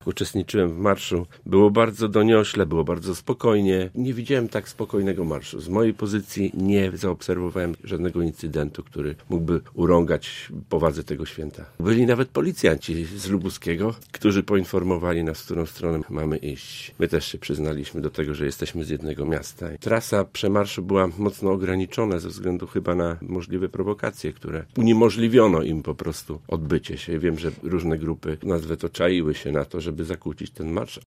uczestniczyłem w marszu, było bardzo doniośle, było bardzo spokojnie. Nie widziałem tak spokojnego marszu. Z mojej pozycji nie zaobserwowałem żadnego incydentu, który mógłby urągać powadze tego święta. Byli nawet policjanci z Lubuskiego, którzy poinformowali nas, w którą stronę mamy iść. My też się przyznaliśmy do tego, że jesteśmy z jednego miasta. Trasa przemarszu była mocno ograniczona ze względu chyba na możliwe prowokacje, które uniemożliwiono im po prostu odbycie się. Wiem, że różne grupy, nazwę to, czaiły się na to, żeby zakłócić ten marsz.